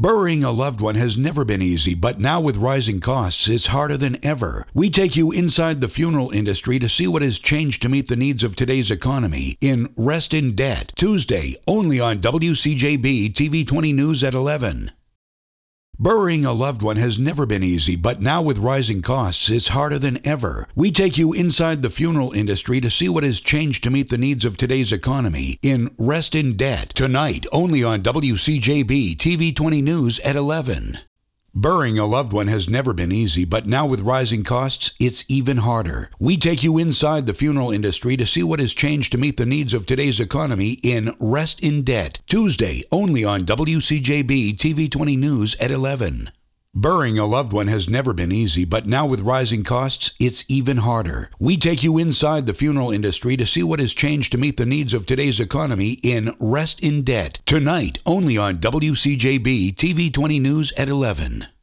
Burying a loved one has never been easy, but now with rising costs, it's harder than ever. We take you inside the funeral industry to see what has changed to meet the needs of today's economy in Rest in Debt, Tuesday, only on WCJB TV 20 News at 11. Burying a loved one has never been easy, but now with rising costs, it's harder than ever. We take you inside the funeral industry to see what has changed to meet the needs of today's economy in Rest in Debt, tonight only on WCJB TV 20 News at 11. Burying a loved one has never been easy, but now with rising costs, it's even harder. We take you inside the funeral industry to see what has changed to meet the needs of today's economy in Rest in Debt, Tuesday, only on WCJB TV 20 News at 11. Burying a loved one has never been easy, but now with rising costs, it's even harder. We take you inside the funeral industry to see what has changed to meet the needs of today's economy in Rest in Debt, tonight only on WCJB TV 20 News at 11.